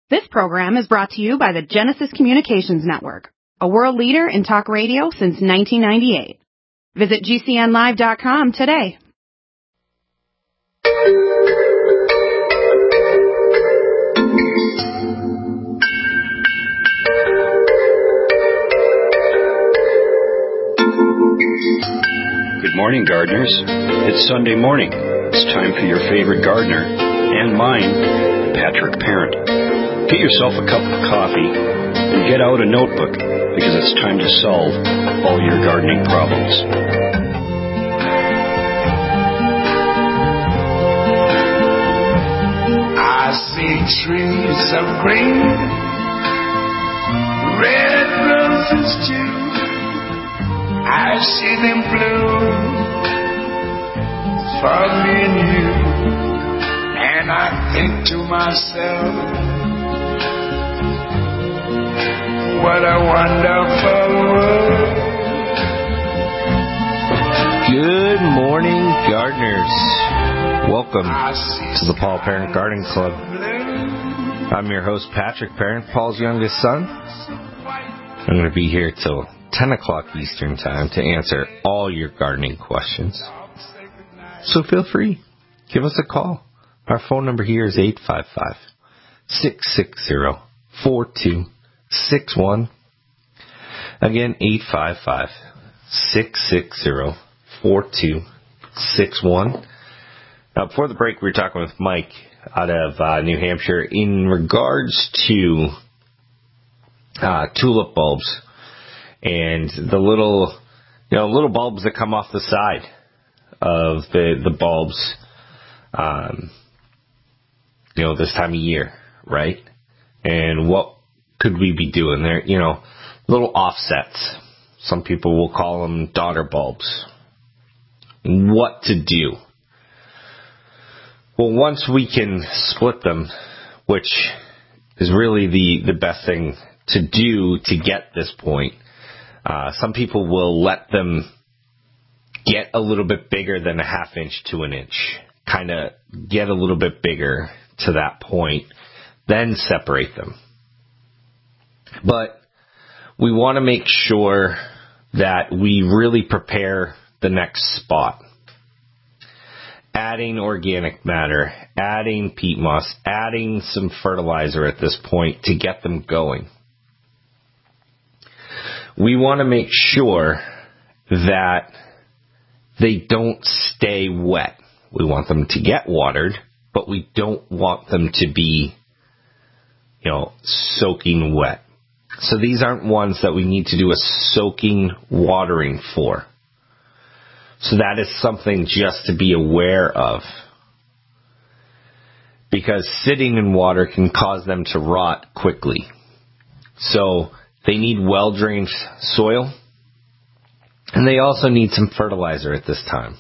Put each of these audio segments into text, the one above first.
This program is brought to you by the Genesis Communications Network, a world leader in talk radio since 1998. Visit GCNlive.com today. Good morning, gardeners. It's Sunday morning. It's time for your favorite gardener, and mine, Patrick Parent. Get yourself a cup of coffee and get out a notebook, because it's time to solve all your gardening problems. I see trees of green, red roses too. I see them bloom for me and you, and I think to myself, what a wonderful world. Good morning, gardeners. Welcome to the Paul Parent Garden Club. I'm your host, Patrick Parent, Paul's youngest son. I'm going to be here till 10 o'clock Eastern Time to answer all your gardening questions. So feel free, give us a call. Our phone number here is 855-660-4261. Again, 855-660-4261. Now, before the break, we were talking with Mike out of New Hampshire in regards to tulip bulbs and the little bulbs that come off the side of the bulbs, this time of year, right? And what could we be doing there? Little offsets. Some people will call them daughter bulbs. What to do? Well, once we can split them, which is really the best thing to do to get this point, some people will let them get a little bit bigger than a half inch to an inch. Kind of get a little bit bigger to that point, then separate them. But we want to make sure that we really prepare the next spot. Adding organic matter, adding peat moss, adding some fertilizer at this point to get them going. We want to make sure that they don't stay wet. We want them to get watered, but we don't want them to be, soaking wet. So these aren't ones that we need to do a soaking watering for. So that is something just to be aware of. Because sitting in water can cause them to rot quickly. So they need well-drained soil. And they also need some fertilizer at this time.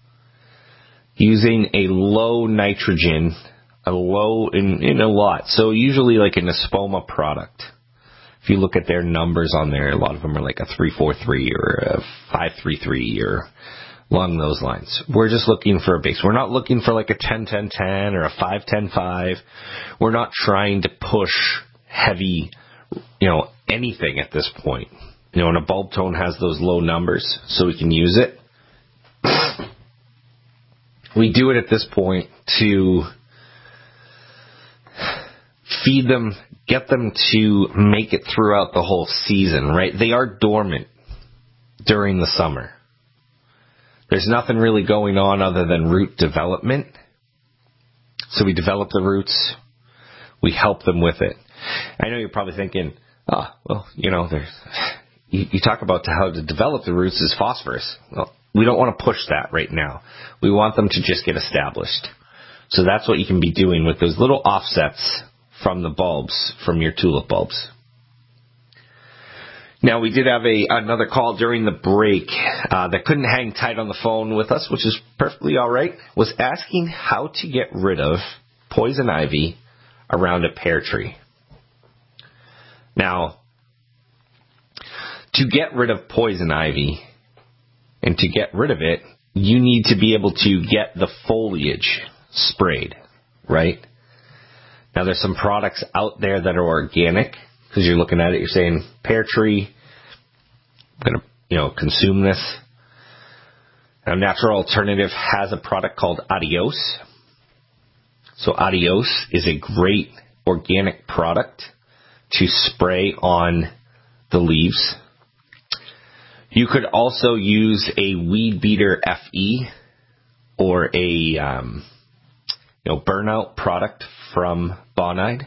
Using a low nitrogen, a low in a lot. So usually like an Espoma product. If you look at their numbers on there, a lot of them are like a 3-4-3 or a 5-3-3 or along those lines. We're just looking for a base. We're not looking for like a 10-10-10 or a 5-10-5. We're not trying to push heavy, anything at this point. And a bulb tone has those low numbers, so we can use it. We do it at this point to feed them, get them to make it throughout the whole season, right? They are dormant during the summer. There's nothing really going on other than root development. So we develop the roots. We help them with it. I know you're probably thinking, you talk about how to develop the roots is phosphorus. Well, we don't want to push that right now. We want them to just get established. So that's what you can be doing with those little offsets from the bulbs, from your tulip bulbs. Now, we did have another call during the break that couldn't hang tight on the phone with us, which is perfectly all right, was asking how to get rid of poison ivy around a pear tree. Now, to get rid of poison ivy and to get rid of it, you need to be able to get the foliage sprayed, right? Now, there's some products out there that are organic, because you're looking at it, you're saying, pear tree, I'm going to, consume this. Now, Natural Alternative has a product called Adios. So Adios is a great organic product to spray on the leaves. You could also use a Weed Beater FE or a burnout product from Bonide.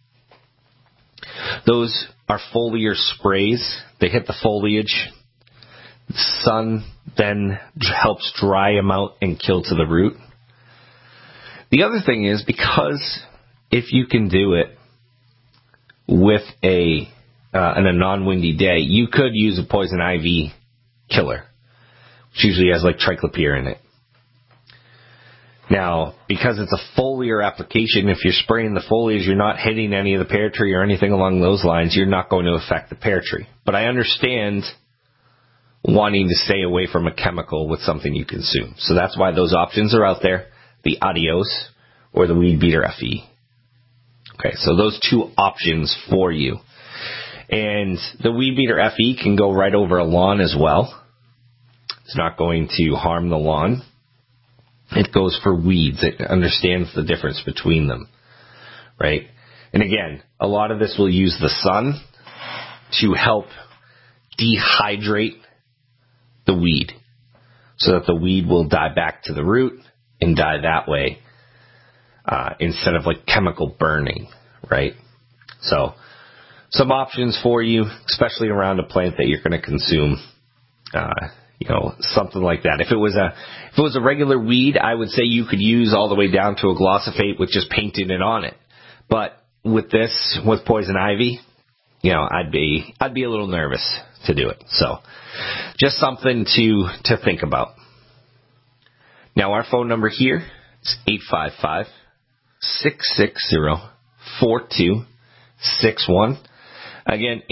Those are foliar sprays. They hit the foliage. The sun then helps dry them out and kill to the root. The other thing is, because if you can do it with in a non-windy day, you could use a poison ivy killer, which usually has like triclopyr in it. Now, because it's a foliar application, if you're spraying the foliage, you're not hitting any of the pear tree or anything along those lines, you're not going to affect the pear tree. But I understand wanting to stay away from a chemical with something you consume. So that's why those options are out there, the Adios or the Weed Beater FE. Okay, so those two options for you. And the Weed Beater FE can go right over a lawn as well. It's not going to harm the lawn. It goes for weeds. It understands the difference between them, right? And again, a lot of this will use the sun to help dehydrate the weed so that the weed will die back to the root and die that way instead of like chemical burning, right? So some options for you, especially around a plant that you're going to consume, something like that. If it was a regular weed, I would say you could use all the way down to a glyphosate with just painting it on it. But with this, with poison ivy, I'd be a little nervous to do it. So just something to think about. Now, our phone number here is 855-660-4261. Again,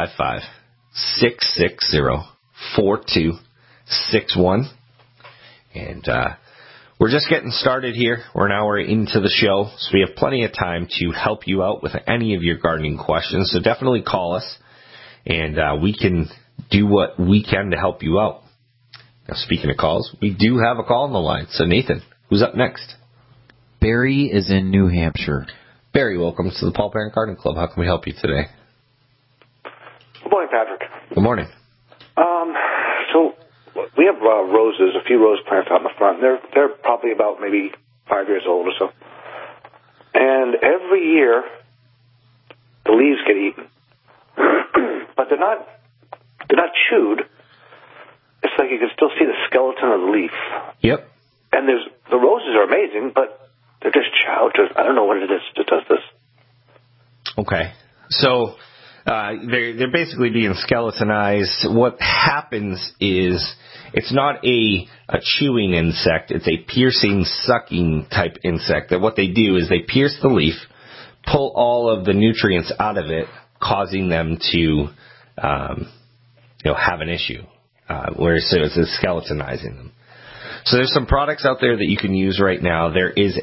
855-660-4261. And we're just getting started here. We're an hour into the show, so we have plenty of time to help you out with any of your gardening questions. So definitely call us, and we can do what we can to help you out. Now, speaking of calls, we do have a call on the line. So, Nathan, who's up next? Barry is in New Hampshire. Barry, welcome to the Paul Parent Garden Club. How can we help you today? Good morning, Patrick. Good morning. So we have roses, a few rose plants out in the front. They're probably about maybe 5 years old or so. And every year, the leaves get eaten, but they're not chewed. It's like you can still see the skeleton of the leaf. Yep. And the roses are amazing, but they're just chowed. I don't know what it is that does this. Okay. So they're basically being skeletonized. What happens is it's not a chewing insect. It's a piercing, sucking type insect. That what they do is they pierce the leaf, pull all of the nutrients out of it, causing them to have an issue. Whereas it's skeletonizing them. So there's some products out there that you can use right now. There is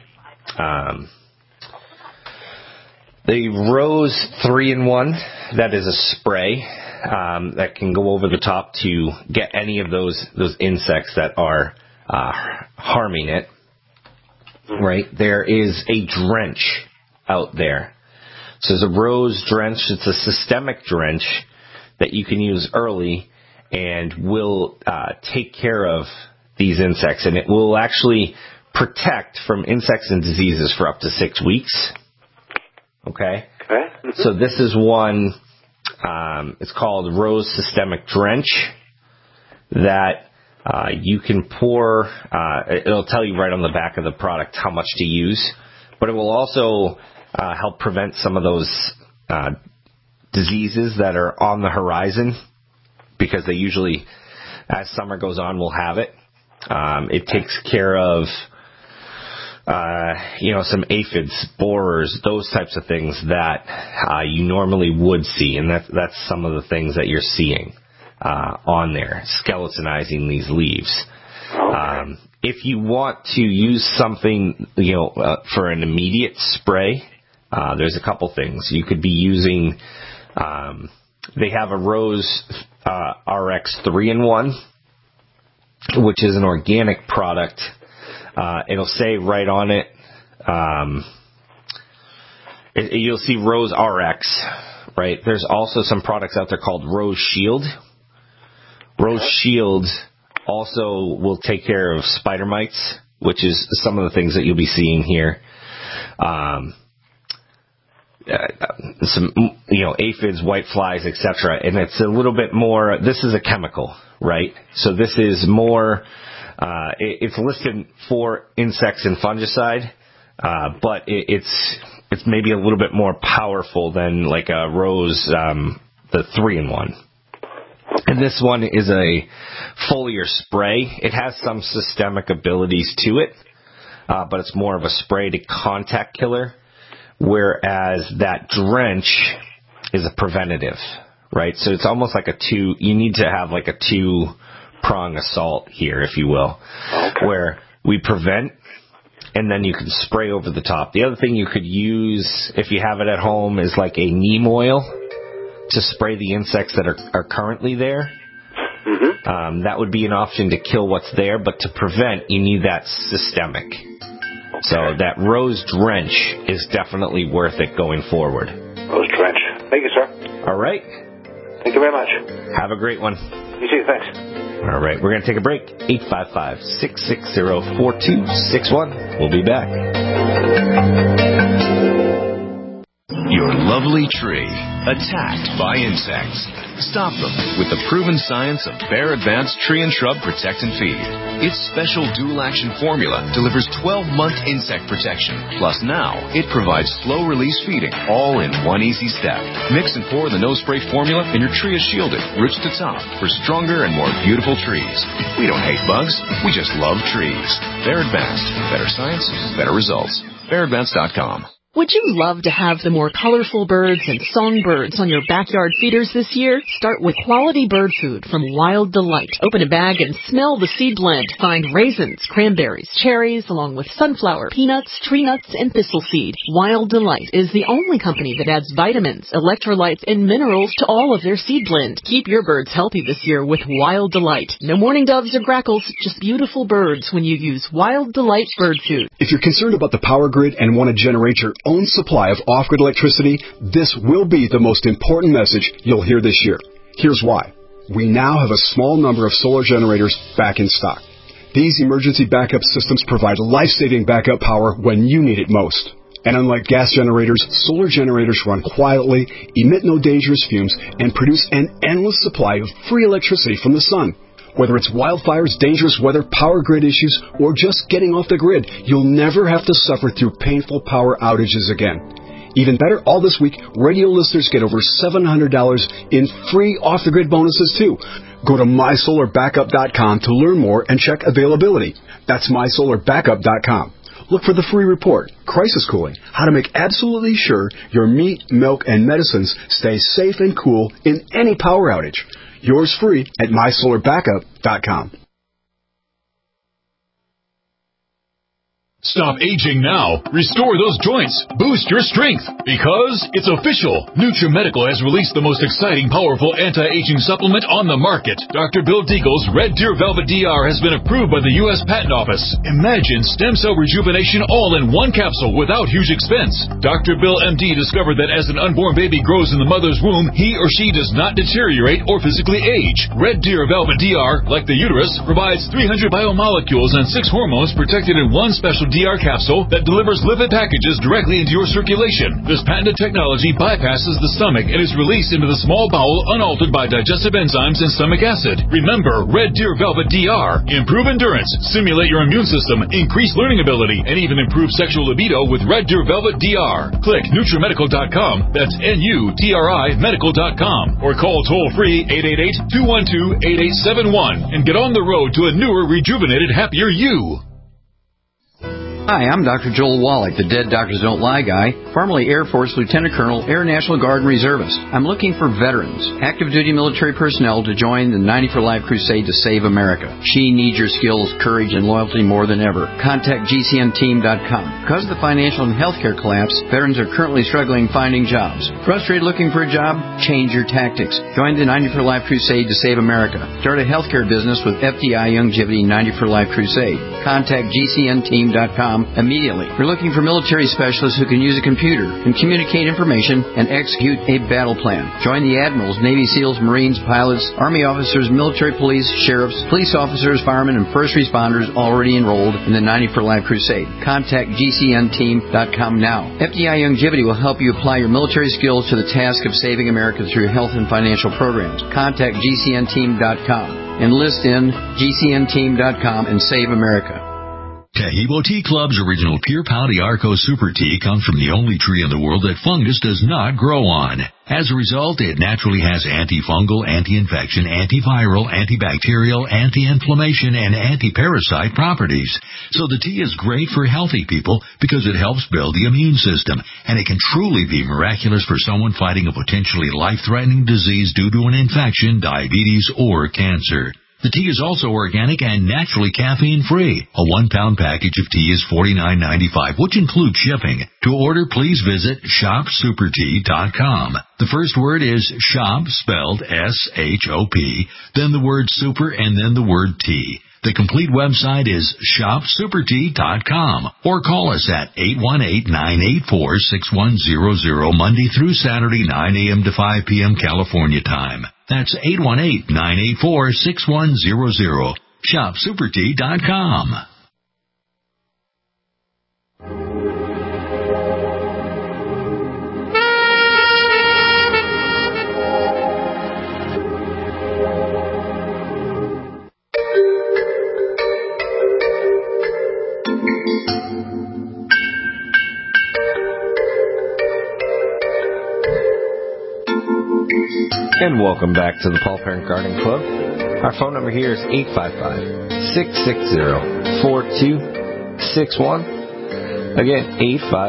the Rose 3-in-1. That is a spray that can go over the top to get any of those insects that are harming it. Right? There is a drench out there. So there's a Rose drench. It's a systemic drench that you can use early and will take care of these insects. And it will actually protect from insects and diseases for up to 6 weeks. Okay? Mm-hmm. So this is one, it's called Rose Systemic Drench that you can pour. It'll tell you right on the back of the product how much to use. But it will also help prevent some of those diseases that are on the horizon, because they usually, as summer goes on, will have it. It takes care of, some aphids, borers, those types of things that you normally would see, and that's some of the things that you're seeing on there, skeletonizing these leaves. If you want to use something, for an immediate spray, there's a couple things. You could be using, they have a Rose RX 3-in-1, which is an organic product. It'll say right on it, you'll see Rose RX, right? There's also some products out there called Rose Shield. Rose Shield also will take care of spider mites, which is some of the things that you'll be seeing here. Some, aphids, whiteflies, etc. And it's a little bit more, this is a chemical, right? So this is more, it's listed for insects and fungicide, but it's maybe a little bit more powerful than like a Rose, the 3-in-1. And this one is a foliar spray. It has some systemic abilities to it, but it's more of a spray to contact killer, whereas that drench is a preventative, right? So it's almost like you need to have like a 2-prong assault here, if you will, where we prevent, and then you can spray over the top. The other thing you could use, if you have it at home, is like a neem oil to spray the insects that are currently there. Mm-hmm. That would be an option to kill what's there, but to prevent, you need that systemic. So that Rose Drench is definitely worth it going forward. Rose Drench. Thank you, sir. All right. Thank you very much. Have a great one. You too. Thanks. All right. We're going to take a break. 855-660-4261. We'll be back. Your lovely tree attacked by insects. Stop them with the proven science of Bayer Advanced Tree and Shrub Protect and Feed. Its special dual-action formula delivers 12-month insect protection. Plus now, it provides slow-release feeding, all in one easy step. Mix and pour the no spray formula, and your tree is shielded, roots to top, for stronger and more beautiful trees. We don't hate bugs, we just love trees. Bayer Advanced. Better science, better results. BayerAdvanced.com. Would you love to have the more colorful birds and songbirds on your backyard feeders this year? Start with quality bird food from Wild Delight. Open a bag and smell the seed blend. Find raisins, cranberries, cherries, along with sunflower, peanuts, tree nuts, and thistle seed. Wild Delight is the only company that adds vitamins, electrolytes, and minerals to all of their seed blend. Keep your birds healthy this year with Wild Delight. No mourning doves or grackles, just beautiful birds when you use Wild Delight bird food. If you're concerned about the power grid and want to generate your own supply of off-grid electricity, this will be the most important message you'll hear this year. Here's why. We now have a small number of solar generators back in stock. These emergency backup systems provide life-saving backup power when you need it most. And unlike gas generators, solar generators run quietly, emit no dangerous fumes, and produce an endless supply of free electricity from the sun. Whether it's wildfires, dangerous weather, power grid issues, or just getting off the grid, you'll never have to suffer through painful power outages again. Even better, all this week, radio listeners get over $700 in free off-the-grid bonuses, too. Go to MySolarBackup.com to learn more and check availability. That's MySolarBackup.com. Look for the free report, Crisis Cooling, how to make absolutely sure your meat, milk, and medicines stay safe and cool in any power outage. Yours free at MySolarBackup.com. Stop aging now. Restore those joints. Boost your strength. Because it's official. NutriMedical has released the most exciting, powerful anti-aging supplement on the market. Dr. Bill Deagle's Red Deer Velvet DR has been approved by the U.S. Patent Office. Imagine stem cell rejuvenation all in one capsule without huge expense. Dr. Bill MD discovered that as an unborn baby grows in the mother's womb, he or she does not deteriorate or physically age. Red Deer Velvet DR, like the uterus, provides 300 biomolecules and 6 hormones protected in one special DR capsule that delivers lipid packages directly into your circulation. This patented technology bypasses the stomach and is released into the small bowel unaltered by digestive enzymes and stomach acid. Remember, Red Deer Velvet DR. Improve endurance, stimulate your immune system, increase learning ability, and even improve sexual libido with Red Deer Velvet DR. Click NutriMedical.com, that's NUTRI Medical.com, or call toll-free 888-212-8871 and get on the road to a newer, rejuvenated, happier you. Hi, I'm Dr. Joel Wallach, the Dead Doctors Don't Lie guy, formerly Air Force Lieutenant Colonel, Air National Guard and Reservist. I'm looking for veterans, active duty military personnel to join the 90 for Life crusade to save America. She needs your skills, courage, and loyalty more than ever. Contact GCNteam.com. Because of the financial and healthcare collapse, veterans are currently struggling finding jobs. Frustrated looking for a job? Change your tactics. Join the 90 for Life Crusade to save America. Start a healthcare business with FDI Youngevity 90 for Life Crusade. Contact GCNteam.com immediately. We're looking for military specialists who can use a computer and communicate information and execute a battle plan. Join the Admirals, Navy SEALs, Marines, pilots, Army officers, military police, sheriffs, police officers, firemen, and first responders already enrolled in the 90 for Life Crusade. Contact GCNteam.com now. FDI Youngevity will help you apply your military skills to the task of saving America through health and financial programs. Contact GCNteam.com. Enlist in GCNteam.com and save America. Tahibo Tea Club's original Pure Pau Arco Super Tea comes from the only tree in the world that fungus does not grow on. As a result, it naturally has antifungal, anti-infection, antiviral, antibacterial, anti-inflammation, and anti-parasite properties. So the tea is great for healthy people because it helps build the immune system, and it can truly be miraculous for someone fighting a potentially life-threatening disease due to an infection, diabetes, or cancer. The tea is also organic and naturally caffeine-free. A 1-pound package of tea is $49.95, which includes shipping. To order, please visit shopsupertea.com. The first word is shop, spelled S-H-O-P, then the word super, and then the word tea. The complete website is shopsupertea.com, or call us at 818-984-6100 Monday through Saturday, 9 a.m. to 5 p.m. California time. That's 818-984-6100. shopsupertea.com. And welcome back to the Paul Parent Gardening Club. Our phone number here is 855-660-4261. Again,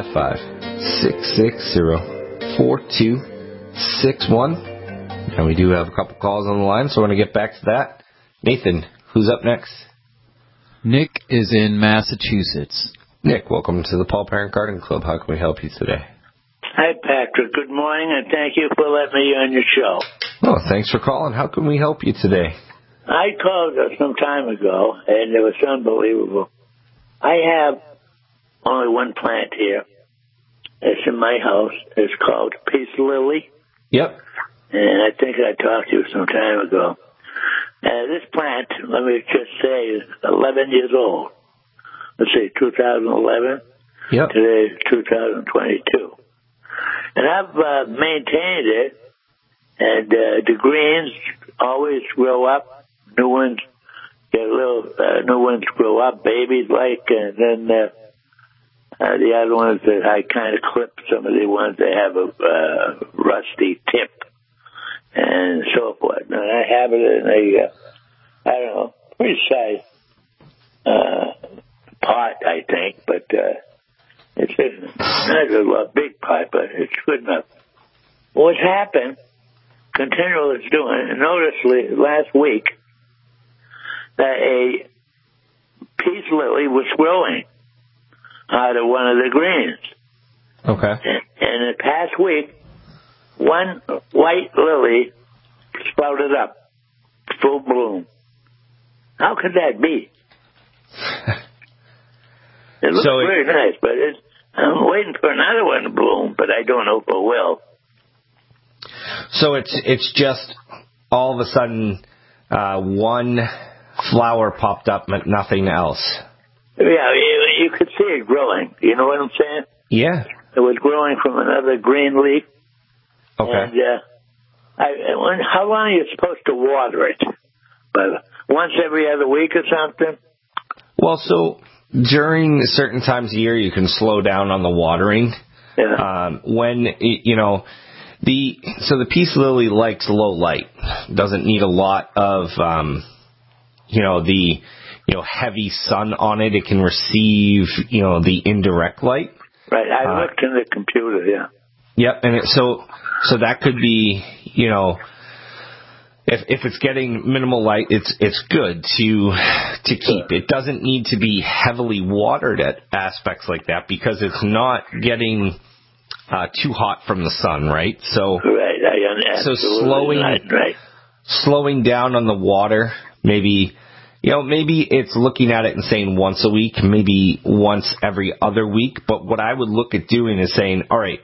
855-660-4261. And we do have a couple calls on the line, so I want to get back to that. Nathan, who's up next? Nick is in Massachusetts. Nick, welcome to the Paul Parent Gardening Club. How can we help you today? Hi, Patrick. Good morning, and thank you for letting me on your show. Oh, thanks for calling. How can we help you today? I called some time ago, and it was unbelievable. I have only one plant here. It's in my house. It's called Peace Lily. Yep. And I think I talked to you some time ago. This plant, let me just say, is 11 years old. Let's see, 2011. Yep. Today is 2022. And I've maintained it, and the greens always grow up. New ones get new ones grow up, babies like, and then the other ones that I kind of clip, some of the ones that have a rusty tip and so forth. And I have it in a, I don't know, pretty size pot, I think, but it's not a big pot, but it's good enough. What's happened, continually is doing, and noticeably last week, that a peace lily was growing out of one of the greens. Okay. And the past week, one white lily sprouted up, full bloom. How could that be? It looks very nice, but I'm waiting for another one to bloom, but I don't know if it will. So it's just all of a sudden one flower popped up, but nothing else. Yeah, you could see it growing. You know what I'm saying? Yeah. It was growing from another green leaf. Okay. And how long are you supposed to water it? But once every other week or something? Well, so during certain times of year, you can slow down on the watering. Yeah. When, the peace lily likes low light. Doesn't need a lot of, heavy sun on it. It can receive, the indirect light. Right. I looked in the computer, yeah. Yep. And so that could be, if it's getting minimal light, it's good to keep. It doesn't need to be heavily watered at aspects like that because it's not getting too hot from the sun, right? So slowing down on the water, maybe it's looking at it and saying once a week, maybe once every other week. But what I would look at doing is saying, all right,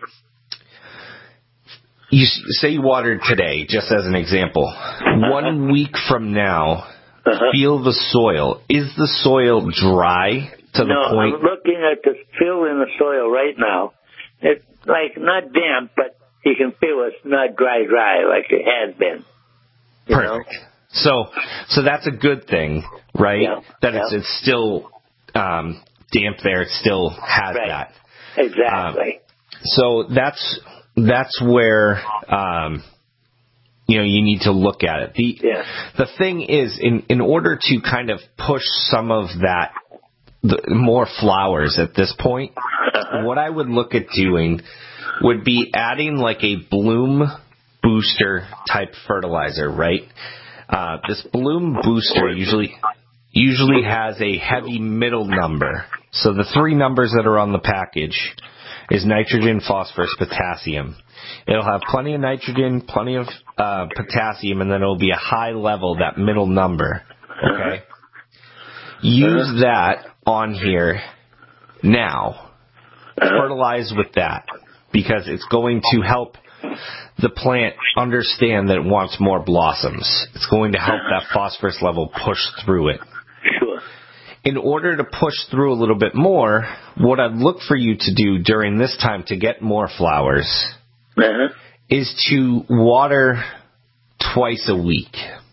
you say you watered today, just as an example. 1 week from now, feel the soil. Is the soil dry to the point? I'm looking at the feel in the soil right now. It's like not damp, but you can feel it's not dry like it has been. Perfect. So that's a good thing, right? Yeah. That it's still damp there. It still has that. Exactly. So that's where you need to look at it. The thing is, in order to kind of push some of that, more flowers at this point, what I would look at doing would be adding like a bloom booster type fertilizer, right? This bloom booster usually has a heavy middle number. So the 3 numbers that are on the package is nitrogen, phosphorus, potassium. It'll have plenty of nitrogen, plenty of potassium, and then it'll be a high level, that middle number. Okay? Use that on here now. Fertilize with that because it's going to help the plant understand that it wants more blossoms. It's going to help that phosphorus level push through it. Sure. In order to push through a little bit more, what I'd look for you to do during this time to get more flowers is to water twice a week.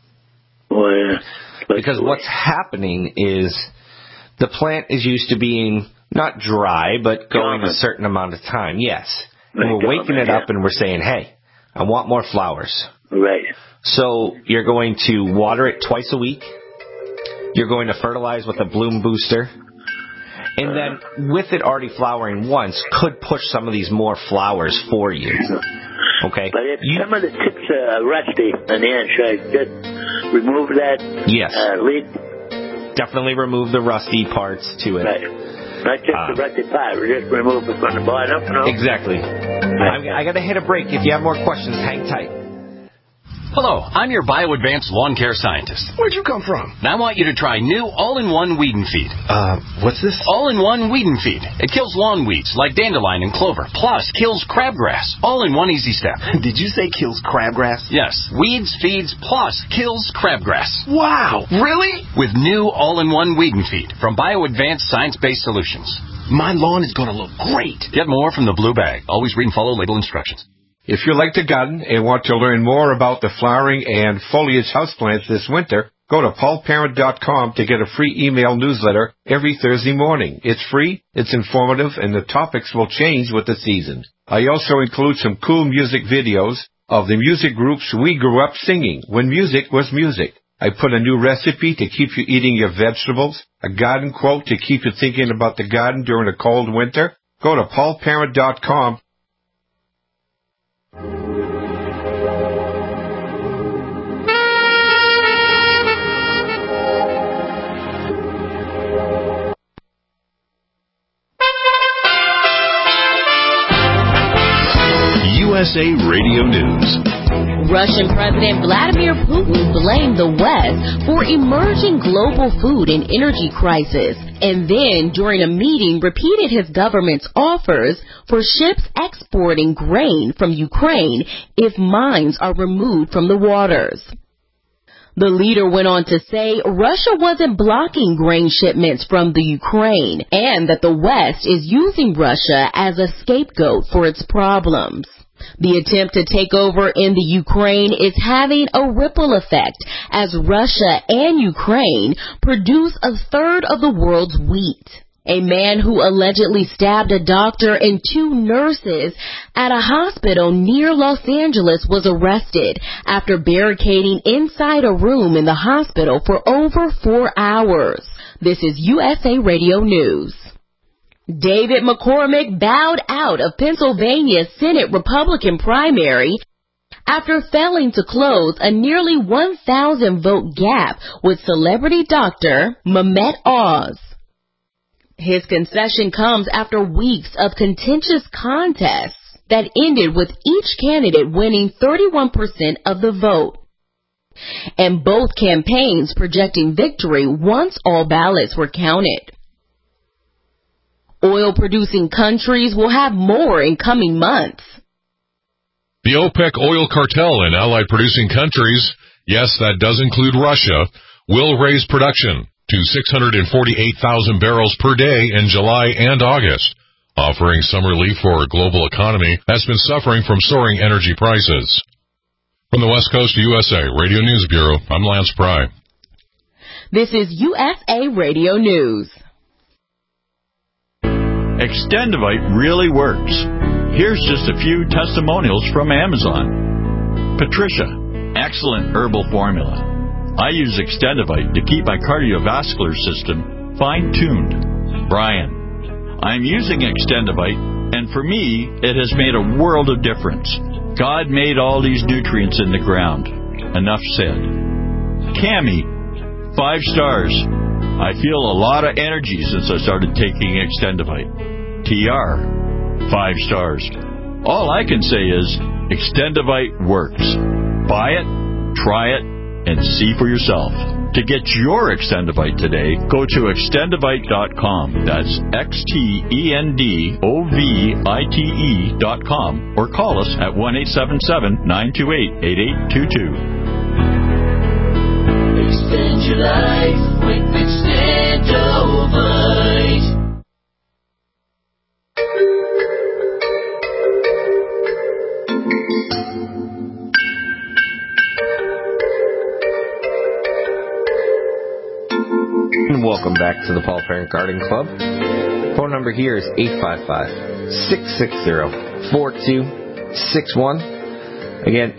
Because what's happening is the plant is used to being not dry, but going a certain amount of time. Yes. And we're waking it up and we're saying, hey, I want more flowers. Right. So you're going to water it twice a week. You're going to fertilize with a bloom booster. And then with it already flowering once, could push some of these more flowers for you. Okay? But if some of the tips are rusty, then should I just remove that lead? Definitely remove the rusty parts to it. Right. Not just the rusty part, just remove it from the bottom. No? Exactly. I got to hit a break. If you have more questions, hang tight. Hello, I'm your BioAdvanced lawn care scientist. Where'd you come from? And I want you to try new all-in-one weed and feed. What's this? All-in-one weed and feed. It kills lawn weeds like dandelion and clover, plus kills crabgrass. All in one easy step. Did you say kills crabgrass? Yes. Weeds, feeds, plus kills crabgrass. Wow, really? With new all-in-one weed and feed from BioAdvanced science-based solutions. My lawn is going to look great. Get more from the blue bag. Always read and follow label instructions. If you like to garden and want to learn more about the flowering and foliage houseplants this winter, go to paulparent.com to get a free email newsletter every Thursday morning. It's free, it's informative, and the topics will change with the season. I also include some cool music videos of the music groups we grew up singing when music was music. I put a new recipe to keep you eating your vegetables, a garden quote to keep you thinking about the garden during a cold winter. Go to paulparent.com. USA Radio News. Russian President Vladimir Putin blamed the West for emerging global food and energy crisis, and then, during a meeting, repeated his government's offers for ships exporting grain from Ukraine if mines are removed from the waters. The leader went on to say Russia wasn't blocking grain shipments from the Ukraine and that the West is using Russia as a scapegoat for its problems. The attempt to take over in the Ukraine is having a ripple effect as Russia and Ukraine produce a third of the world's wheat. A man who allegedly stabbed a doctor and 2 nurses at a hospital near Los Angeles was arrested after barricading inside a room in the hospital for over 4 hours. This is USA Radio News. David McCormick bowed out of Pennsylvania's Senate Republican primary after failing to close a nearly 1,000 vote gap with celebrity doctor Mehmet Oz. His concession comes after weeks of contentious contests that ended with each candidate winning 31% of the vote, and both campaigns projecting victory once all ballots were counted. Oil-producing countries will have more in coming months. The OPEC oil cartel and allied producing countries, yes, that does include Russia, will raise production to 648,000 barrels per day in July and August, offering some relief for a global economy that's been suffering from soaring energy prices. From the West Coast of USA Radio News Bureau, I'm Lance Pry. This is USA Radio News. Extendivite really works. Here's just a few testimonials from Amazon. Patricia, excellent herbal formula. I use Extendivite to keep my cardiovascular system fine-tuned. Brian, I'm using Extendivite, and for me, it has made a world of difference. God made all these nutrients in the ground. Enough said. Cammie, 5 stars. I feel a lot of energy since I started taking Extendivite. TR, 5 stars. All I can say is Extendivite works. Buy it, try it, and see for yourself. To get your Extendivite today, go to extendivite.com. That's XTENDOVITE.com, or call us at 1-877-928-8822. Extend your life with Extendivite. And welcome back to the Paul Parent Garden Club. Phone number here is 855-660-4261. Again,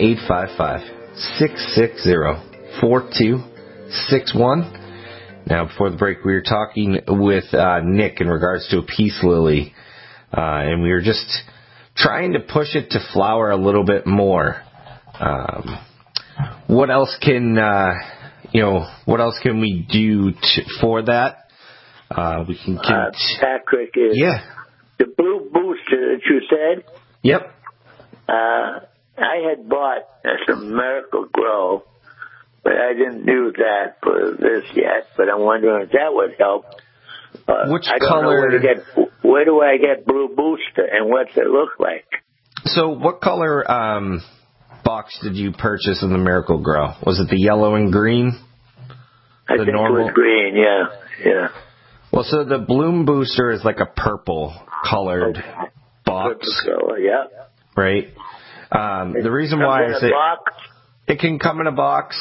855-660-4261. Now, before the break, we were talking with Nick in regards to a peace lily, and we were just trying to push it to flower a little bit more. What else can what else can we do for that? We can Patrick, the blue booster that you said. Yep. I had bought some Miracle Grow, but I didn't do that for this yet. But I'm wondering if that would help. Which I don't color? know where do I get blue booster, and what's it look like? So, what color box did you purchase in the Miracle Grow? Was it the yellow and green? I think normal? it was green, yeah. Well, so the Bloom Booster is like a purple colored box. Purple color, yeah. Right? The reason why I say it can come in a box,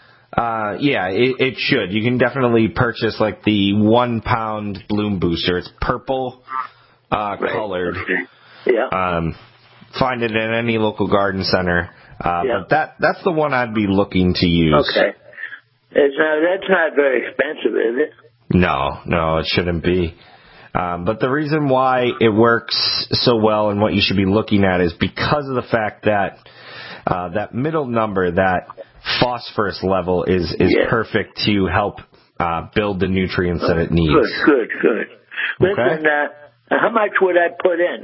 it should. You can definitely purchase like the 1 pound Bloom Booster. It's purple colored. Yeah. Find it in any local garden center. But that's the one I'd be looking to use. Okay. That's not very expensive, is it? No, it shouldn't be. But the reason why it works so well and what you should be looking at is because of the fact that that middle number, that phosphorus level, is perfect to help build the nutrients that it needs. Good. Listen, how much would I put in?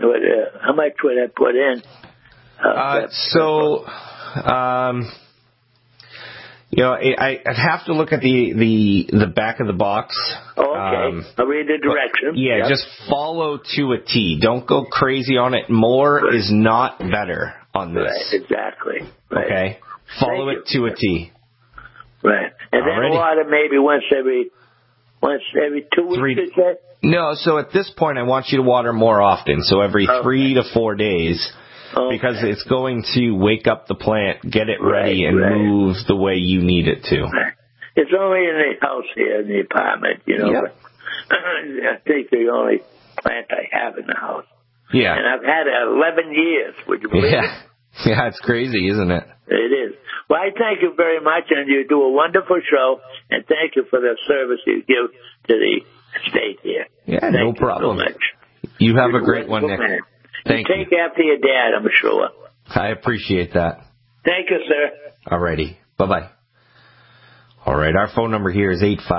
I'd have to look at the back of the box. Okay. I'll read the directions. Just follow to a T. Don't go crazy on it. More is not better on this. Right, exactly. Right. Okay? Follow it to a T. Right. And then water maybe once every 2 weeks, you said? No, so at this point I want you to water more often. So every 3 to 4 days. Okay. Because it's going to wake up the plant, get it ready, and move the way you need it to. Right. It's only in the house here, in the apartment, But I think the only plant I have in the house. Yeah. And I've had it 11 years, would you believe it? Yeah, it's crazy, isn't it? It is. Well, I thank you very much, and you do a wonderful show, and thank you for the service you give to the state here. Yeah, no problem. Thank you so much. You have a great one, Nick. Thank you. Take after your dad, I'm sure. I appreciate that. Thank you, sir. Alrighty. Bye-bye. All right, our phone number here is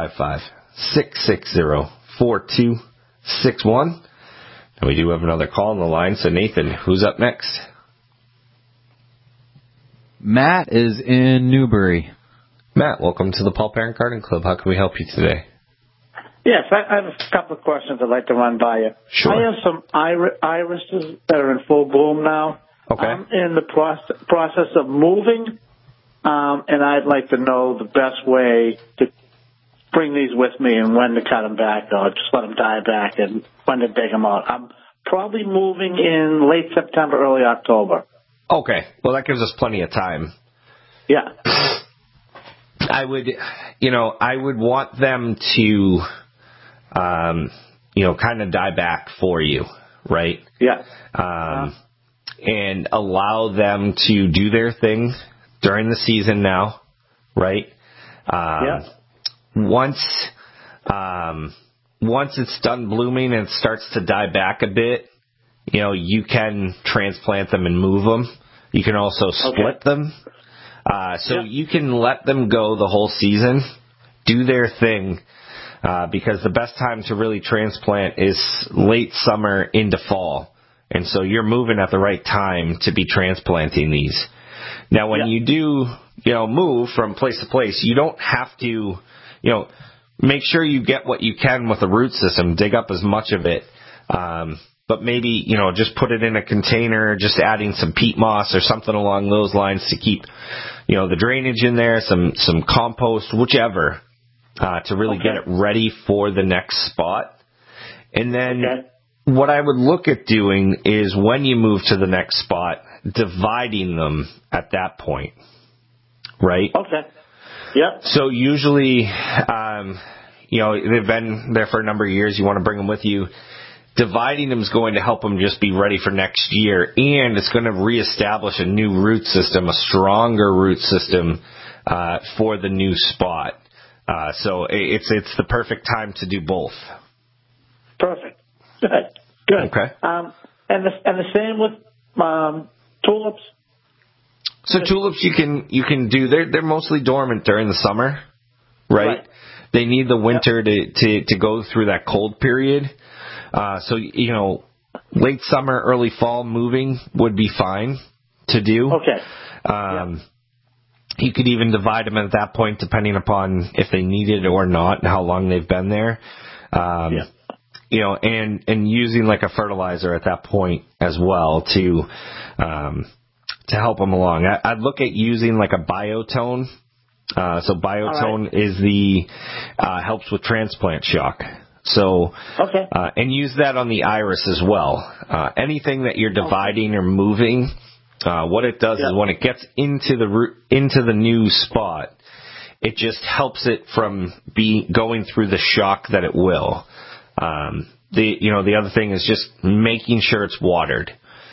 855-660-4261. And we do have another call on the line. So, Nathan, who's up next? Matt is in Newbury. Matt, welcome to the Paul Parent Garden Club. How can we help you today? Yes, I have a couple of questions I'd like to run by you. Sure. I have some irises that are in full bloom now. Okay. I'm in the process of moving, and I'd like to know the best way to bring these with me and when to cut them back, or just let them die back, and when to dig them out. I'm probably moving in late September, early October. Okay. Well, that gives us plenty of time. Yeah. I would want them to, kind of die back for you, right? Yeah. And allow them to do their thing during the season now, right? Yeah. Once it's done blooming and it starts to die back a bit, you can transplant them and move them. You can also split them. You can let them go the whole season, do their thing, because the best time to really transplant is late summer into fall. And so you're moving at the right time to be transplanting these. Now, when you do, move from place to place, you don't have to, make sure you get what you can with the root system, dig up as much of it. But maybe, just put it in a container, just adding some peat moss or something along those lines to keep, the drainage in there, some compost, whichever, to really get it ready for the next spot. And then what I would look at doing is when you move to the next spot, dividing them at that point, right? Okay. Yep. So usually, they've been there for a number of years. You want to bring them with you. Dividing them is going to help them just be ready for next year, and it's going to reestablish a new root system, a stronger root system for the new spot. So it's the perfect time to do both. Perfect. Good. Okay. And the same with tulips. So tulips you can do. They're mostly dormant during the summer, right? They need the winter to go through that cold period. So late summer, early fall moving would be fine to do. Okay. You could even divide them at that point, depending upon if they need it or not, and how long they've been there. And using like a fertilizer at that point as well to help them along. I'd look at using like a biotone. So biotone is helps with transplant shock. So, and use that on the iris as well. Anything that you're dividing or moving, what it does is when it gets into the new spot, it just helps it from going through the shock that it will. The other thing is just making sure it's watered.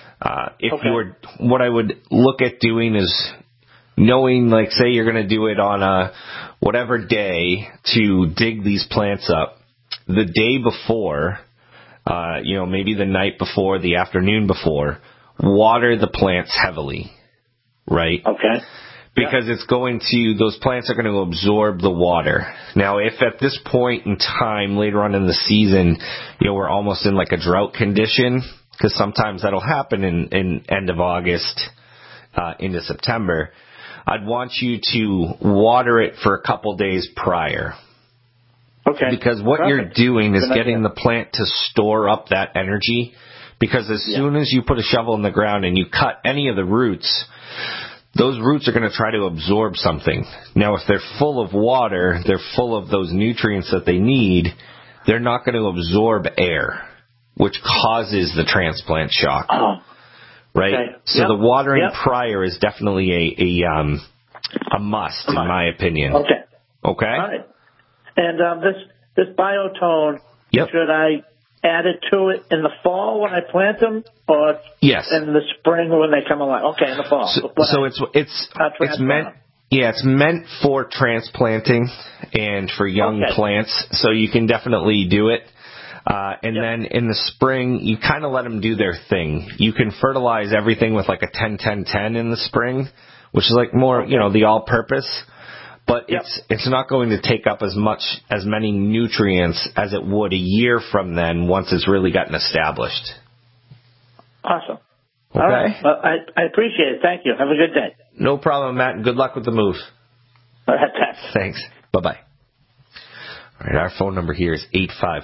What I would look at doing is knowing, like, say you're going to do it on a whatever day to dig these plants up. The day before, maybe the night before, the afternoon before, water the plants heavily, right? Okay. Because those plants are going to absorb the water. Now, if at this point in time, later on in the season, we're almost in like a drought condition, because sometimes that'll happen in end of August into September, I'd want you to water it for a couple days prior. Okay. Because what you're doing is getting the plant to store up that energy. Because as soon as you put a shovel in the ground and you cut any of the roots, those roots are going to try to absorb something. Now, if they're full of water, they're full of those nutrients that they need, they're not going to absorb air, which causes the transplant shock. Oh. Right? Okay. So the watering prior is definitely a must, in my opinion. Okay. Okay? All right. And this biotone, should I add it to it in the fall when I plant them, or in the spring when they come along? Okay, in the fall. So it's meant. Yeah, it's meant for transplanting and for young plants, so you can definitely do it. And then in the spring, you kind of let them do their thing. You can fertilize everything with like a 10-10-10 in the spring, which is like more, the all-purpose. But it's not going to take up as many nutrients as it would a year from then once it's really gotten established. Awesome. Okay. All right. Well, I appreciate it. Thank you. Have a good day. No problem, Matt, and good luck with the move. All right, thanks. Thanks. Bye-bye. All right, our phone number here is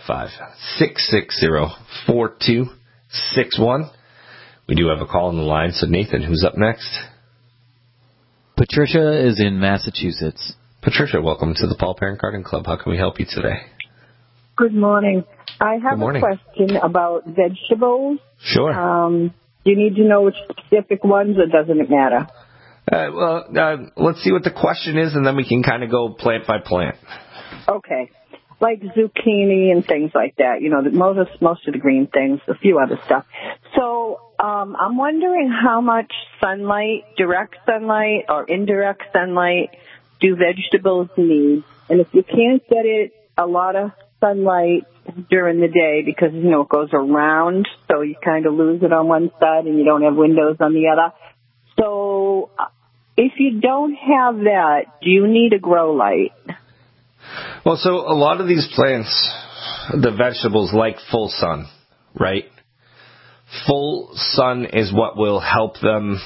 855-660-4261. We do have a call on the line, so Nathan, who's up next? Patricia is in Massachusetts. Patricia, welcome to the Paul Parent Garden Club. How can we help you today? Good morning. I have a question about vegetables. Sure. Do you need to know which specific ones, or doesn't it matter? Let's see what the question is, and then we can kind of go plant by plant. Okay. Like zucchini and things like that. Most of the green things, a few other stuff. So I'm wondering how much sunlight, direct sunlight or indirect sunlight, do vegetables need? And if you can't get it a lot of sunlight during the day because, it goes around, so you kind of lose it on one side and you don't have windows on the other. So if you don't have that, do you need a grow light? Well, so a lot of these plants, the vegetables, like full sun, right? Full sun is what will help them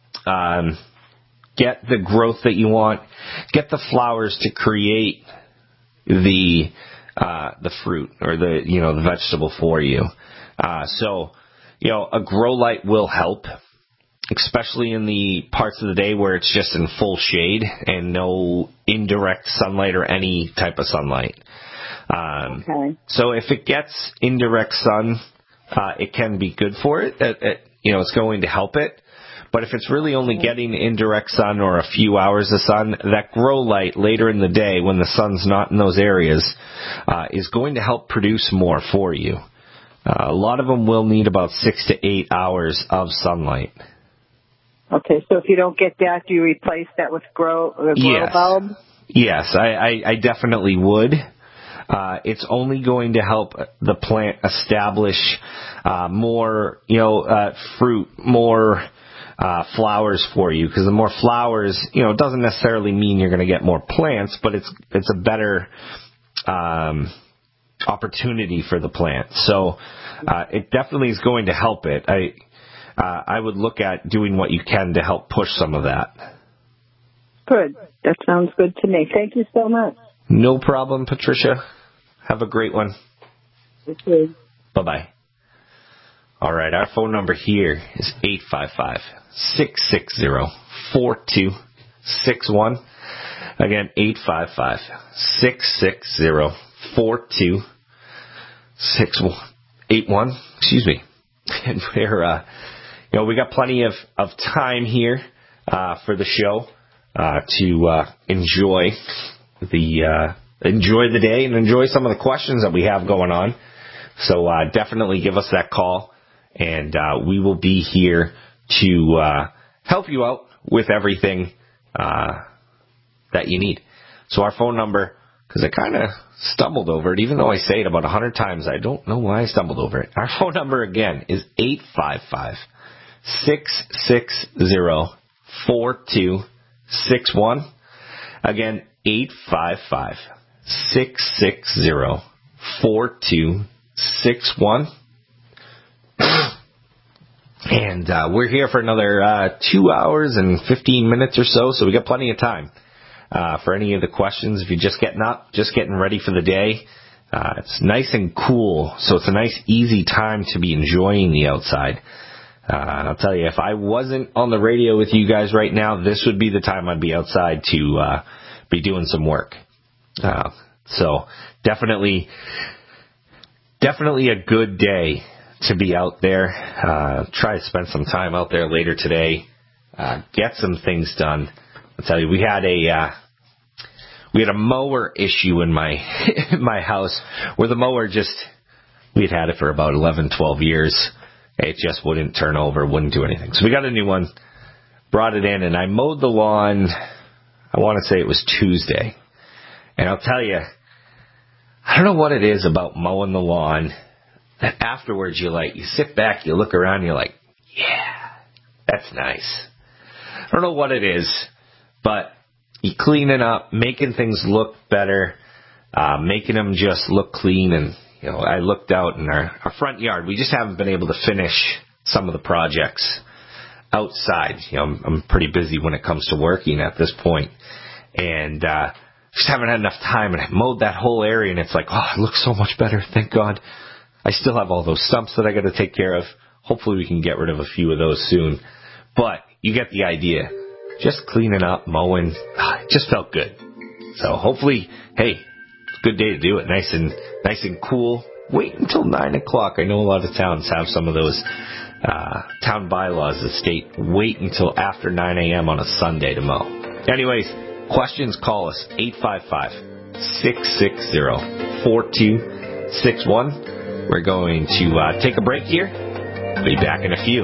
get the growth that you want, get the flowers to create the fruit or the vegetable for you. So a grow light will help, especially in the parts of the day where it's just in full shade and no indirect sunlight or any type of sunlight. Okay. So if it gets indirect sun, it can be good for it. It's going to help it. But if it's really only getting indirect sun or a few hours of sun, that grow light later in the day when the sun's not in those areas is going to help produce more for you. A lot of them will need about 6 to 8 hours of sunlight. Okay, so if you don't get that, do you replace that with grow bulb? Yes, I definitely would. It's only going to help the plant establish more, fruit, more flowers for you. Because the more flowers, doesn't necessarily mean you're going to get more plants, but it's a better opportunity for the plant. So it definitely is going to help it. I would look at doing what you can to help push some of that. Good. That sounds good to me. Thank you so much. No problem, Patricia. Have a great one. You too. Bye-bye. All right, our phone number here is 855-660-4261. Again, 855-660-4261. Excuse me. And we're, we got plenty of time here for the show to enjoy the day and enjoy some of the questions that we have going on. So definitely give us that call, and we will be here to help you out with everything that you need. So our phone number, because I kind of stumbled over it, even though I say it about 100 times, I don't know why I stumbled over it. Our phone number again is 855-660-4261. Again, 855-660-4261. And we're here for another 2 hours and 15 minutes or so we got plenty of time for any of the questions. If you're just getting up, just getting ready for the day, it's nice and cool, so it's a nice, easy time to be enjoying the outside. And I'll tell you, if I wasn't on the radio with you guys right now, this would be the time I'd be outside to be doing some work. So definitely a good day to be out there. Try to spend some time out there later today. Get some things done. I'll tell you, we had a mower issue in my house where the mower we'd had it for about 11, 12 years. It just wouldn't turn over, wouldn't do anything. So we got a new one, brought it in, and I mowed the lawn, I want to say it was Tuesday. And I'll tell you, I don't know what it is about mowing the lawn And afterwards, you sit back, you look around, you're like, yeah, that's nice. I don't know what it is, but you clean it up, making things look better, making them just look clean. And, I looked out in our front yard. We just haven't been able to finish some of the projects outside. I'm pretty busy when it comes to working at this point. And just haven't had enough time. And I mowed that whole area, and it's like, oh, it looks so much better. Thank God. I still have all those stumps that I got to take care of. Hopefully we can get rid of a few of those soon. But you get the idea. Just cleaning up, mowing, it just felt good. So hopefully, hey, it's a good day to do it. Nice and cool. Wait until 9 o'clock. I know a lot of towns have some of those town bylaws that state wait until after 9 a.m. on a Sunday to mow. Anyways, questions, call us 855-660-4261. We're going to take a break here. Be back in a few.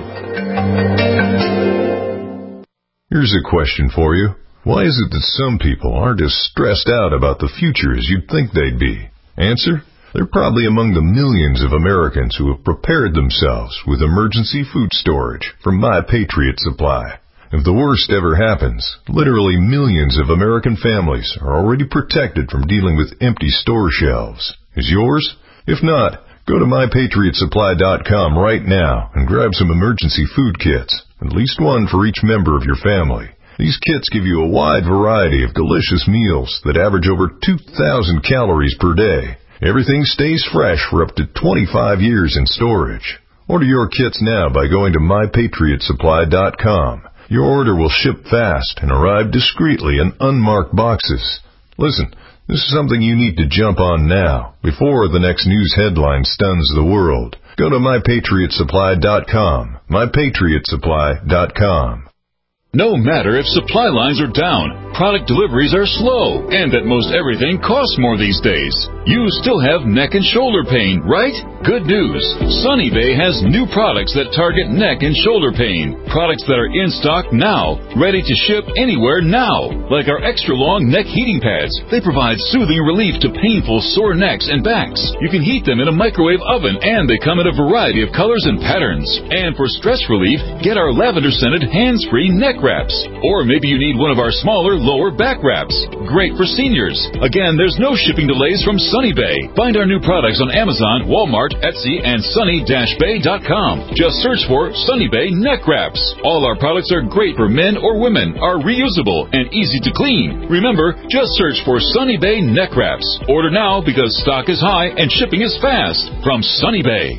Here's a question for you. Why is it that some people aren't as stressed out about the future as you'd think they'd be? Answer: they're probably among the millions of Americans who have prepared themselves with emergency food storage from My Patriot Supply. If the worst ever happens, literally millions of American families are already protected from dealing with empty store shelves. Is yours? If not, go to MyPatriotSupply.com right now and grab some emergency food kits, at least one for each member of your family. These kits give you a wide variety of delicious meals that average over 2,000 calories per day. Everything stays fresh for up to 25 years in storage. Order your kits now by going to MyPatriotSupply.com. Your order will ship fast and arrive discreetly in unmarked boxes. Listen, this is something you need to jump on now, before the next news headline stuns the world. Go to MyPatriotSupply.com. MyPatriotSupply.com. No matter if supply lines are down, product deliveries are slow, and that most everything costs more these days, you still have neck and shoulder pain, right? Good news. Sunny Bay has new products that target neck and shoulder pain. Products that are in stock now, ready to ship anywhere now. Like our extra long neck heating pads. They provide soothing relief to painful sore necks and backs. You can heat them in a microwave oven, and they come in a variety of colors and patterns. And for stress relief, get our lavender-scented hands-free neck wraps. Or maybe you need one of our smaller lower back wraps. Great for seniors. Again, there's no shipping delays from Sunny Bay. Find our new products on Amazon, Walmart, Etsy, and sunny-bay.com. Just search for Sunny Bay neck wraps. All our products are great for men or women, are reusable, and easy to clean. Remember, just search for Sunny Bay neck wraps. Order now because stock is high and shipping is fast. From Sunny Bay.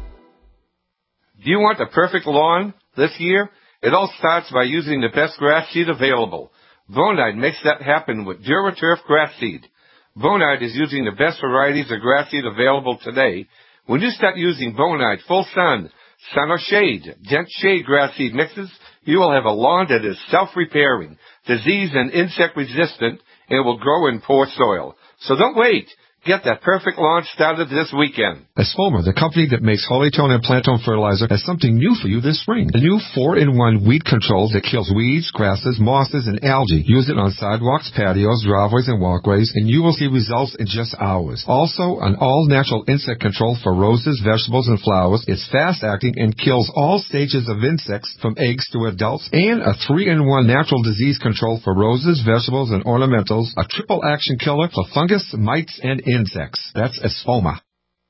Do you want the perfect lawn this year? It all starts by using the best grass seed available. Bonide makes that happen with DuraTurf grass seed. Bonide is using the best varieties of grass seed available today. When you start using Bonide Full Sun, Sun or Shade, Dense Shade grass seed mixes, you will have a lawn that is self-repairing, disease and insect resistant, and will grow in poor soil. So don't wait. Get that perfect lawn started this weekend. Espoma, the company that makes Holytone and Plantone fertilizer, has something new for you this spring. The new 4-in-1 weed control that kills weeds, grasses, mosses, and algae. Use it on sidewalks, patios, driveways, and walkways, and you will see results in just hours. Also, an all-natural insect control for roses, vegetables, and flowers. It's fast-acting and kills all stages of insects from eggs to adults. And a 3-in-1 natural disease control for roses, vegetables, and ornamentals. A triple action killer for fungus, mites, and insects. That's Espoma.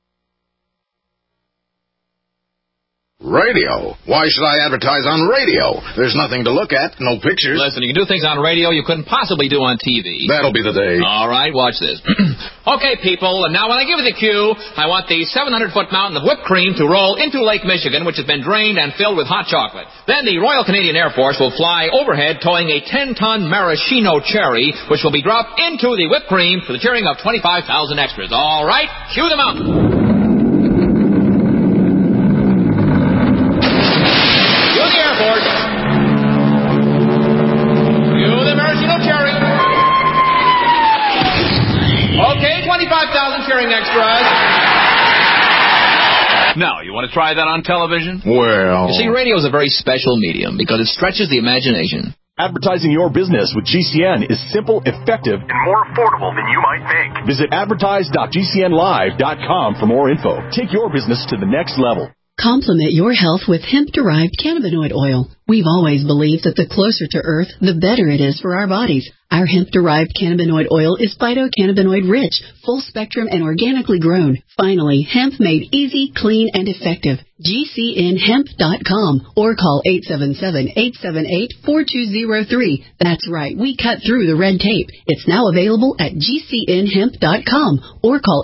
Radio? Why should I advertise on radio? There's nothing to look at, no pictures. Listen, you can do things on radio you couldn't possibly do on TV. That'll be the day. All right, watch this. Okay, people, and now when I give you the cue, I want the 700-foot mountain of whipped cream to roll into Lake Michigan, which has been drained and filled with hot chocolate. Then the Royal Canadian Air Force will fly overhead towing a 10-ton maraschino cherry, which will be dropped into the whipped cream for the cheering of 25,000 extras. All right, cue the mountain. Okay, 25,000 cheering extras. Now, you want to try that on television? Well... You see, radio is a very special medium because it stretches the imagination. Advertising your business with GCN is simple, effective, and more affordable than you might think. Visit advertise.gcnlive.com for more info. Take your business to the next level. Complement your health with hemp-derived cannabinoid oil. We've always believed that the closer to Earth, the better it is for our bodies. Our hemp-derived cannabinoid oil is phytocannabinoid-rich, full-spectrum, and organically grown. Finally, hemp made easy, clean, and effective. GCNhemp.com or call 877-878-4203. That's right, we cut through the red tape. It's now available at GCNhemp.com or call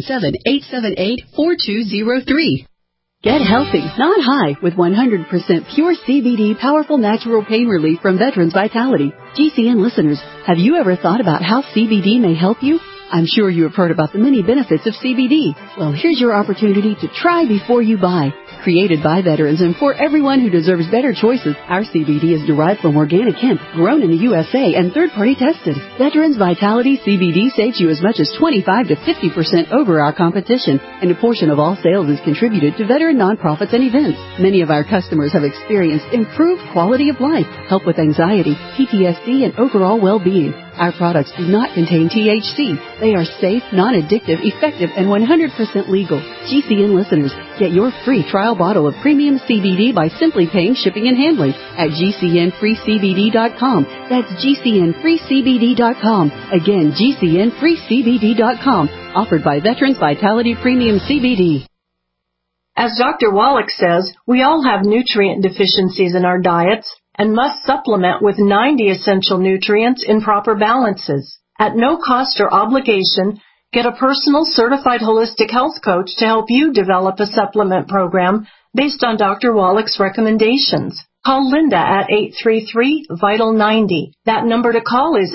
877-878-4203. Get healthy, not high, with 100% pure CBD powerful natural pain relief from Veterans Vitality. GCN listeners, have you ever thought about how CBD may help you? I'm sure you have heard about the many benefits of CBD. Well, here's your opportunity to try before you buy. Created by veterans and for everyone who deserves better choices, our CBD is derived from organic hemp, grown in the USA, and third-party tested. Veterans Vitality CBD saves you as much as 25 to 50% over our competition, and a portion of all sales is contributed to veteran nonprofits and events. Many of our customers have experienced improved quality of life, help with anxiety, PTSD, and overall well-being. Our products do not contain THC. They are safe, non-addictive, effective, and 100% legal. GCN listeners, get your free trial bottle of premium CBD by simply paying shipping and handling at GCNFreeCBD.com. That's GCNFreeCBD.com. Again, GCNFreeCBD.com. Offered by Veterans Vitality Premium CBD. As Dr. Wallach says, we all have nutrient deficiencies in our diets and must supplement with 90 essential nutrients in proper balances. At no cost or obligation, get a personal certified holistic health coach to help you develop a supplement program based on Dr. Wallach's recommendations. Call Linda at 833-VITAL-90. That number to call is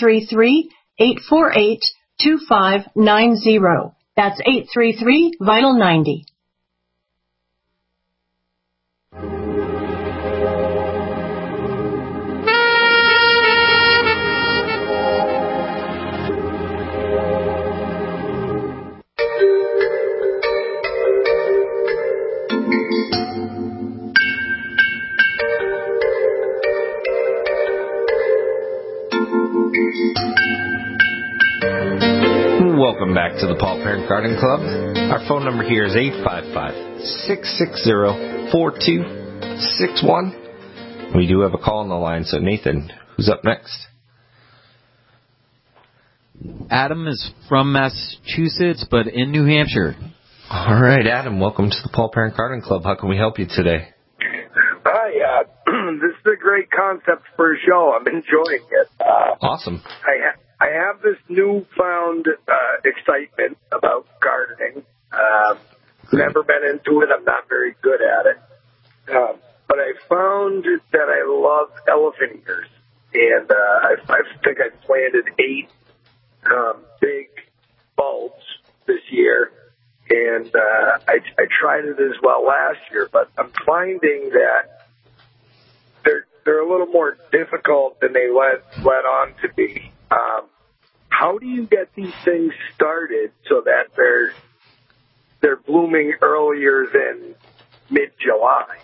833-848-2590. That's 833-VITAL-90. Welcome back to the Paul Parent Garden Club. Our phone number here is 855-660-4261. We do have a call on the line, so Nathan, who's up next? Adam is from Massachusetts, but in New Hampshire. All right, Adam, welcome to the Paul Parent Garden Club. How can we help you today? Hi, this is a great concept for a show. I'm enjoying it. Awesome. I have this newfound excitement about gardening. Never been into it. I'm not very good at it. But I found that I love elephant ears. And I think I planted 8 big bulbs this year. And I tried it as well last year. But I'm finding that they're a little more difficult than they let on to be. How do you get these things started so that they're blooming earlier than mid-July?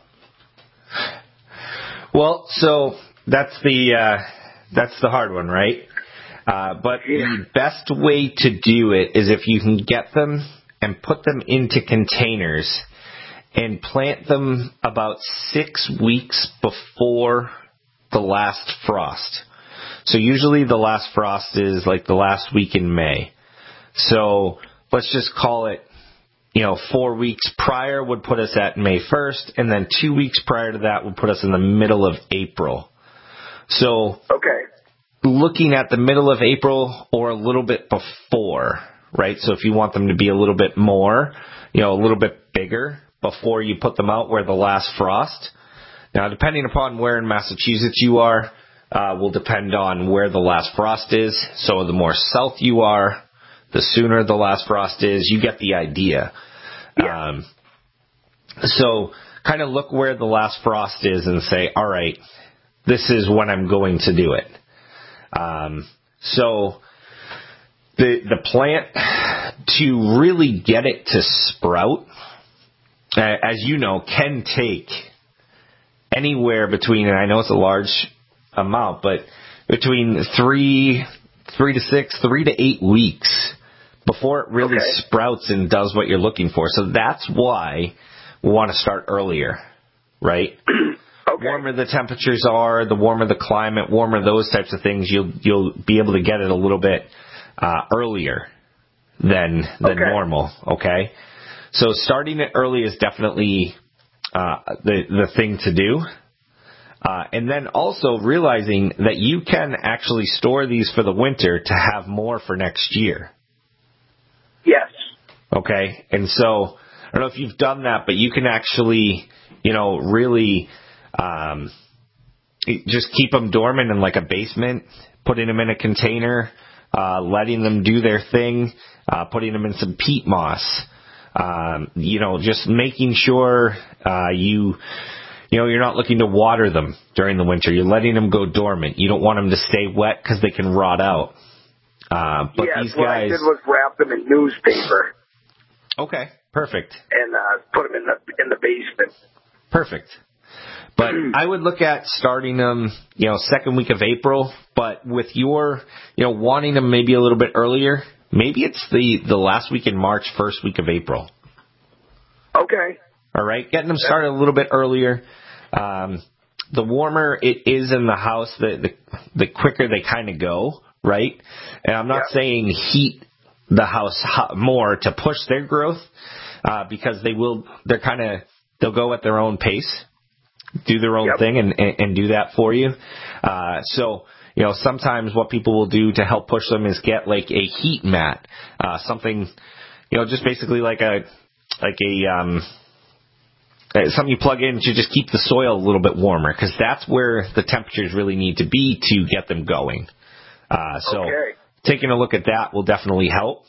Well, so that's the hard one, right? But the best way to do it is if you can get them and put them into containers and plant them about 6 weeks before the last frost. So usually the last frost is like the last week in May. So let's just call it, 4 weeks prior would put us at May 1st, and then 2 weeks prior to that would put us in the middle of April. So looking at the middle of April or a little bit before, right? So if you want them to be a little bit more, a little bit bigger before you put them out where the last frost. Now, depending upon where in Massachusetts you are, will depend on where the last frost is. So the more south you are, the sooner the last frost is. You get the idea. Yeah. So kind of look where the last frost is and say, all right, this is when I'm going to do it. So the plant, to really get it to sprout, as you know, can take anywhere between, and I know it's a large amount, but between 3 to 6, 3 to 8 weeks before it really sprouts and does what you're looking for. So that's why we want to start earlier, right? The warmer the temperatures are, the warmer the climate, warmer those types of things, you'll be able to get it a little bit earlier than normal, okay? So starting it early is definitely the thing to do. And then also realizing that you can actually store these for the winter to have more for next year. Yes. Okay? And so, I don't know if you've done that, but you can actually, really just keep them dormant in like a basement, putting them in a container, letting them do their thing, putting them in some peat moss, just making sure you're not looking to water them during the winter. You're letting them go dormant. You don't want them to stay wet because they can rot out. But these what guys, I did was wrap them in newspaper. Okay, perfect. And put them in the basement. Perfect. But I would look at starting them, second week of April. But with your, wanting them maybe a little bit earlier, maybe it's the last week in March, first week of April. Okay. All right, getting them started a little bit earlier. The warmer it is in the house, the quicker they kind of go, right? And I'm not saying heat the house more to push their growth, because they'll go at their own pace, do their own thing, and do that for you. So sometimes what people will do to help push them is get like a heat mat, something, just basically like something you plug in to just keep the soil a little bit warmer, because that's where the temperatures really need to be to get them going. So taking a look at that will definitely help.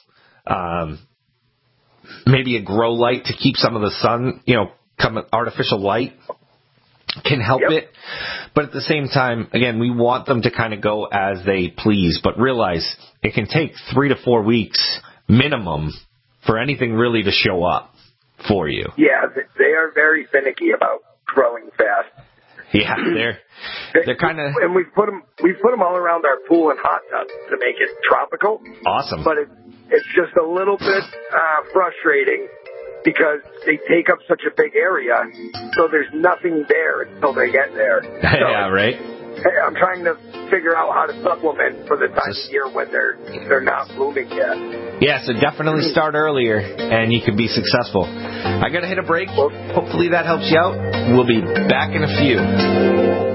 Maybe a grow light to keep some of the sun, artificial light can help it. But at the same time, again, we want them to kind of go as they please, but realize it can take 3 to 4 weeks minimum for anything really to show up for you. Yeah, they are very finicky about growing fast. Yeah, they're kind of. And we put them all around our pool and hot tub to make it tropical. Awesome. But it's just a little bit frustrating because they take up such a big area, so there's nothing there until they get there. So yeah, right. I'm trying to figure out how to supplement for the time of year when they're not blooming yet. Yeah, so definitely start earlier, and you can be successful. I got to hit a break. Hopefully that helps you out. We'll be back in a few.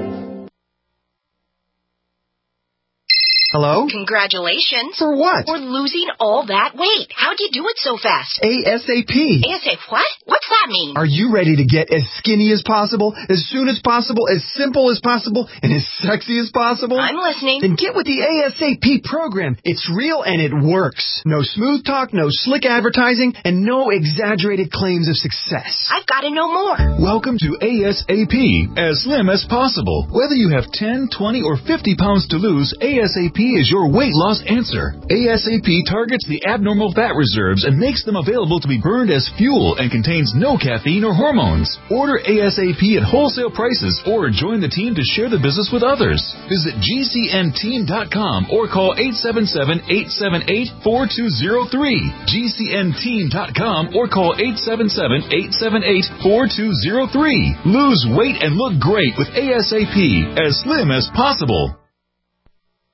Hello? Congratulations. For what? For losing all that weight. How'd you do it so fast? ASAP. ASAP what? What's that mean? Are you ready to get as skinny as possible, as soon as possible, as simple as possible, and as sexy as possible? I'm listening. Then get with the ASAP program. It's real and it works. No smooth talk, no slick advertising, and no exaggerated claims of success. I've got to know more. Welcome to ASAP, as slim as possible. Whether you have 10, 20, or 50 pounds to lose, ASAP is your weight loss answer. ASAP targets the abnormal fat reserves and makes them available to be burned as fuel and contains no caffeine or hormones. Order ASAP at wholesale prices or join the team to share the business with others. Visit GCNteam.com or call 877-878-4203. GCNteam.com or call 877-878-4203. Lose weight and look great with ASAP, as slim as possible.